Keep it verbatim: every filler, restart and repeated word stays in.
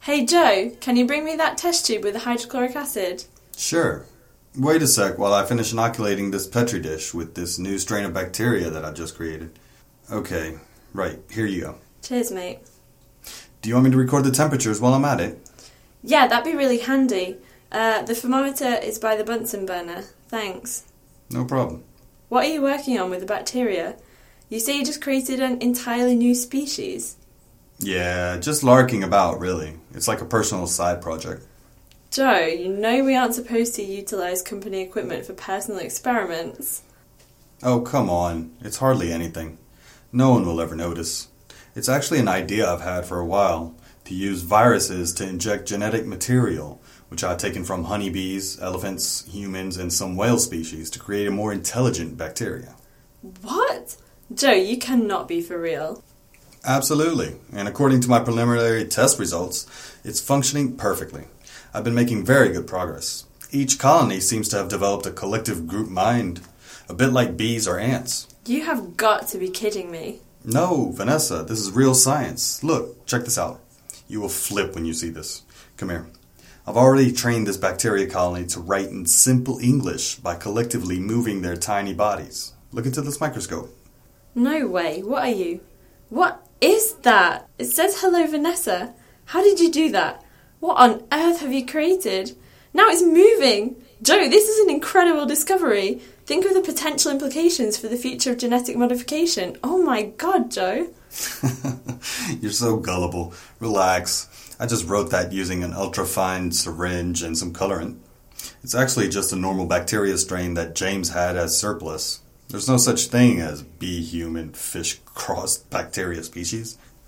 Hey Joe, can you bring me that test tube with the hydrochloric acid? Sure. Wait a sec while I finish inoculating this Petri dish with this new strain of bacteria that I just created. Okay, right, here you go. Cheers, mate. Do you want me to record the temperatures while I'm at it? Yeah, that'd be really handy. Uh, the thermometer is by the Bunsen burner. Thanks. No problem. What are you working on with the bacteria? You say you just created an entirely new species. Yeah, just larking about, really. It's like a personal side project. Joe, you know we aren't supposed to utilise company equipment for personal experiments. Oh, come on. It's hardly anything. No one will ever notice. It's actually an idea I've had for a while, to use viruses to inject genetic material, which I've taken from honeybees, elephants, humans, and some whale species to create a more intelligent bacteria. What? Joe, you cannot be for real. Absolutely, and according to my preliminary test results, it's functioning perfectly. I've been making very good progress. Each colony seems to have developed a collective group mind, a bit like bees or ants. You have got to be kidding me. No, Vanessa, this is real science. Look, check this out. You will flip when you see this. Come here. I've already trained this bacteria colony to write in simple English by collectively moving their tiny bodies. Look into this microscope. No way. What are you? What is that? It says hello, Vanessa. How did you do that? What on earth have you created? Now it's moving. Joe, this is an incredible discovery. Think of the potential implications for the future of genetic modification. Oh my God, Joe. You're so gullible. Relax. I just wrote that using an ultra-fine syringe and some colorant. It's actually just a normal bacteria strain that James had as surplus. There's no such thing as bee-human fish-crossed bacteria species.